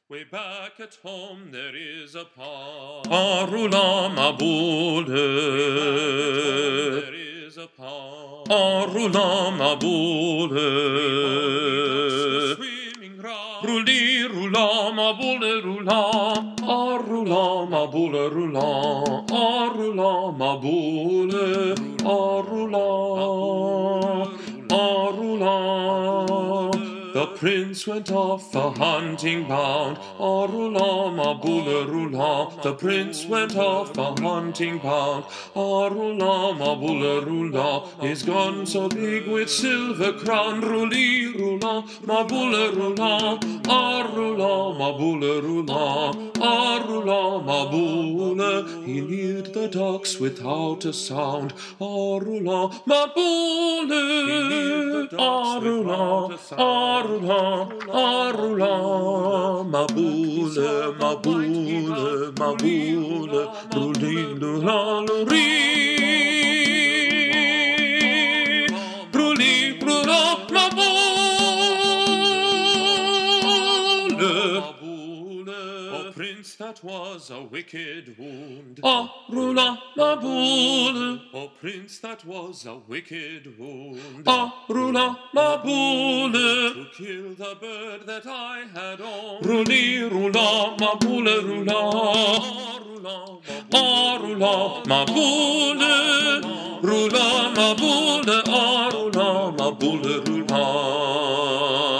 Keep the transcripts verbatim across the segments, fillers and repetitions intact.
Way back at home there is a pond. Arula Mabule. There is a pond. Arula Mabule. Swimming round. Ruli rula mabule rula. Arula Mabule rula. Arula Mabule. Arula. Arula. The prince went off a hunting bound. Arula Mabule rula. The prince went off a hunting bound. Arula Mabule rula. His gun so big with silver crown. Ruli rula Mabule rula. Arula Mabule rula. Arula Mabule. He neared the docks without a sound. Arula Mabule. Arula Arula. Arula, Arula, Mabule, Mabule, Mabule, Ruli, Lula, Luri, Ruli, Lula, Mabule, oh prince, that was a wicked wound. Arula, Mabule, oh prince, that was a wicked wound. Arula, Mabule, to kill the bird that I had on. Ruli, rula, Mabule, rula. Arula, Mabule, rula, Mabule, Arula, Mabule, rula.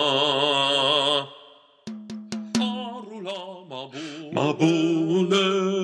Arula, Mabule, Mabule.